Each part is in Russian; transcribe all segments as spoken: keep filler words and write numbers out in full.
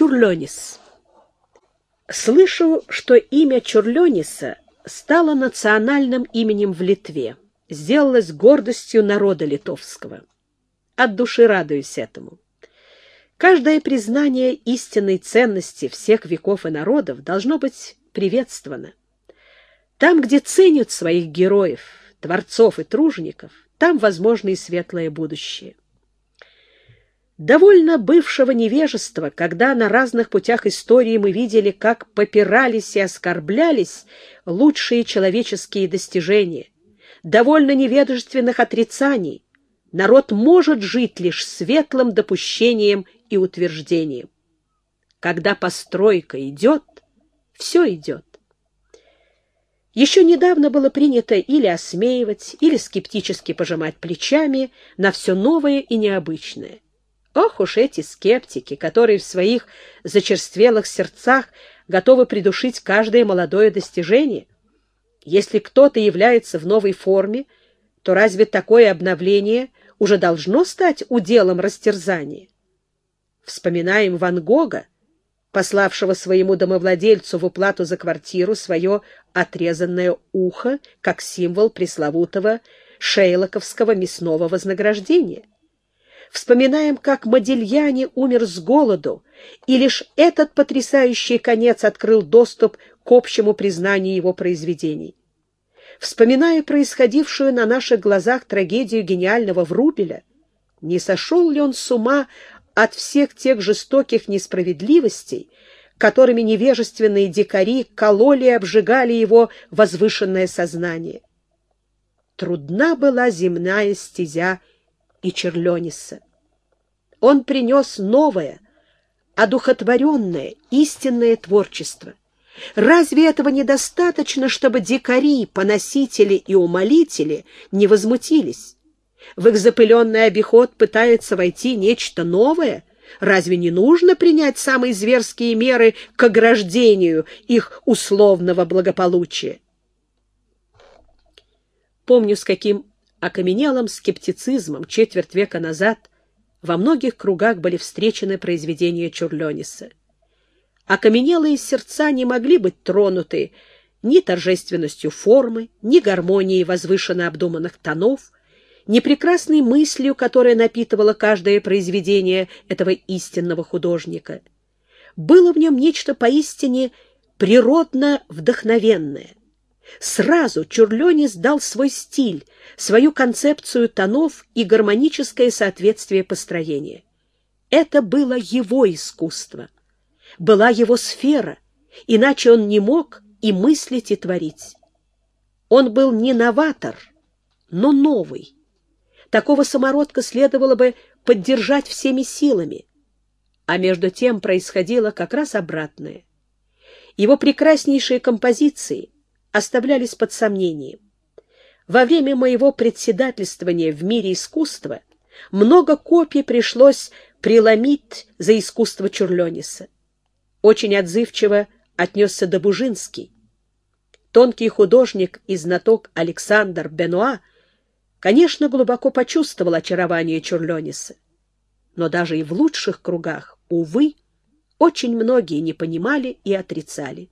Чурлёнис. Слышу, что имя Чурлёниса стало национальным именем в Литве, сделалось гордостью народа литовского. От души радуюсь этому. Каждое признание истинной ценности всех веков и народов должно быть приветствовано. Там, где ценят своих героев, творцов и тружеников, там возможно и светлое будущее. Довольно бывшего невежества, когда на разных путях истории мы видели, как попирались и оскорблялись лучшие человеческие достижения. Довольно невежественных отрицаний. Народ может жить лишь светлым допущением и утверждением. Когда постройка идет, все идет. Еще недавно было принято или осмеивать, или скептически пожимать плечами на все новое и необычное. Ох уж эти скептики, которые в своих зачерствелых сердцах готовы придушить каждое молодое достижение. Если кто-то является в новой форме, то разве такое обновление уже должно стать уделом растерзания? Вспоминаем Ван Гога, пославшего своему домовладельцу в уплату за квартиру свое отрезанное ухо как символ пресловутого шейлоковского мясного вознаграждения. Вспоминаем, как Модильяне умер с голоду, и лишь этот потрясающий конец открыл доступ к общему признанию его произведений. Вспоминая происходившую на наших глазах трагедию гениального Врубеля, не сошел ли он с ума от всех тех жестоких несправедливостей, которыми невежественные дикари кололи и обжигали его возвышенное сознание? Трудна была земная стезя и Чурлёниса. Он принес новое, одухотворенное, истинное творчество. Разве этого недостаточно, чтобы дикари, поносители и умолители не возмутились? В их запыленный обиход пытается войти нечто новое. Разве не нужно принять самые зверские меры к ограждению их условного благополучия? Помню, с каким окаменелым скептицизмом четверть века назад во многих кругах были встречены произведения Чурлёниса. Окаменелые сердца не могли быть тронуты ни торжественностью формы, ни гармонией возвышенно обдуманных тонов, ни прекрасной мыслью, которая напитывала каждое произведение этого истинного художника. Было в нем нечто поистине природно вдохновенное. Сразу Чурлёнис дал свой стиль, свою концепцию тонов и гармоническое соответствие построения. Это было его искусство, была его сфера, иначе он не мог и мыслить, и творить. Он был не новатор, но новый. Такого самородка следовало бы поддержать всеми силами, а между тем происходило как раз обратное. Его прекраснейшие композиции оставлялись под сомнением. Во время моего председательствования в мире искусства много копий пришлось преломить за искусство Чурлёниса. Очень отзывчиво отнесся Добужинский. Тонкий художник и знаток Александр Бенуа, конечно, глубоко почувствовал очарование Чурлёниса. Но даже и в лучших кругах, увы, очень многие не понимали и отрицали.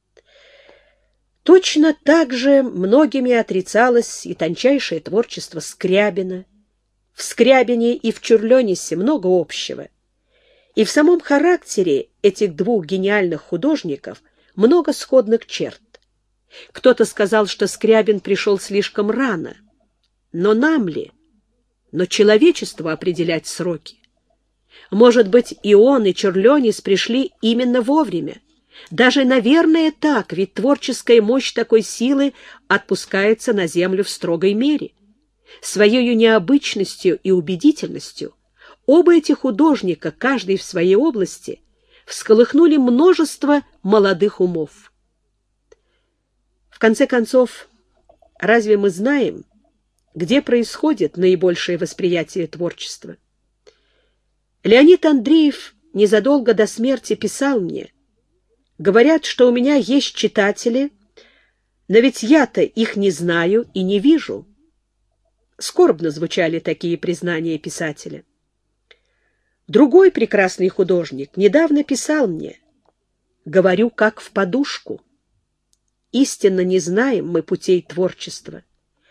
Точно так же многими отрицалось и тончайшее творчество Скрябина. В Скрябине и в Чурлёнисе много общего. И в самом характере этих двух гениальных художников много сходных черт. Кто-то сказал, что Скрябин пришел слишком рано. Но нам ли? Но человечеству определять сроки. Может быть, и он, и Чурлёнис пришли именно вовремя. Даже, наверное, так, ведь творческая мощь такой силы отпускается на землю в строгой мере. Своею необычностью и убедительностью оба эти художника, каждый в своей области, всколыхнули множество молодых умов. В конце концов, разве мы знаем, где происходит наибольшее восприятие творчества? Леонид Андреев незадолго до смерти писал мне: «Говорят, что у меня есть читатели, но ведь я-то их не знаю и не вижу». Скорбно звучали такие признания писателя. Другой прекрасный художник недавно писал мне: «Говорю, как в подушку. Истинно не знаем мы путей творчества.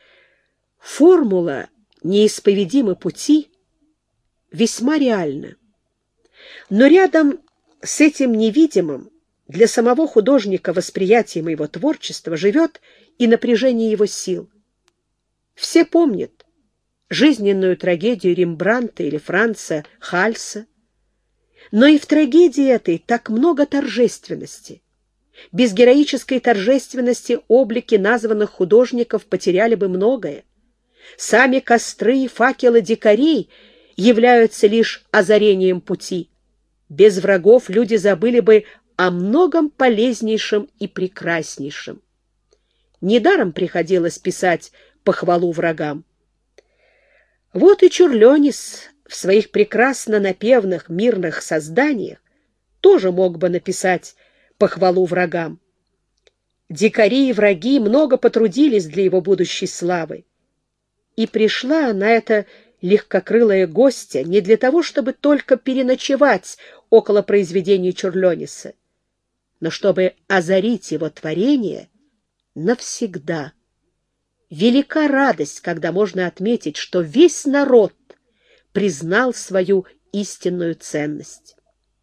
Формула неисповедимы пути весьма реальна. Но рядом с этим невидимым для самого художника восприятием его творчества живет и напряжение его сил. Все помнят жизненную трагедию Рембрандта или Франца Хальса, но и в трагедии этой так много торжественности. Без героической торжественности облики названных художников потеряли бы многое. Сами костры и факелы дикарей являются лишь озарением пути. Без врагов люди забыли бы о многом полезнейшем и прекраснейшем. Недаром приходилось писать похвалу врагам. Вот и Чурлёнис в своих прекрасно напевных мирных созданиях тоже мог бы написать похвалу врагам. Дикари и враги много потрудились для его будущей славы. И пришла на это легкокрылая гостья не для того, чтобы только переночевать около произведений Чурлёниса, но чтобы озарить его творение навсегда. Велика радость, когда можно отметить, что весь народ признал свою истинную ценность.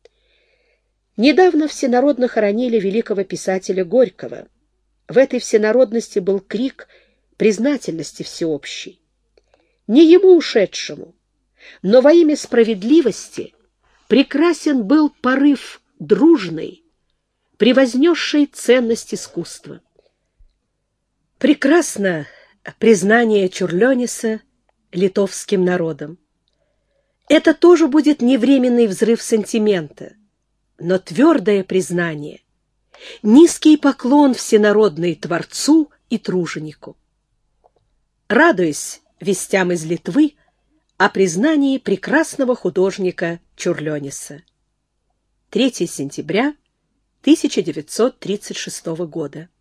Недавно всенародно хоронили великого писателя Горького. В этой всенародности был крик признательности всеобщей. Не ему ушедшему, но во имя справедливости прекрасен был порыв дружный, превознесший ценность искусства. Прекрасно признание Чурлёниса литовским народом. Это тоже будет не временный взрыв сантимента, но твердое признание, низкий поклон всенародный Творцу и труженику. Радуясь вестям из Литвы о признании прекрасного художника Чурлёниса. третьего сентября тысяча девятьсот тридцать шестого года.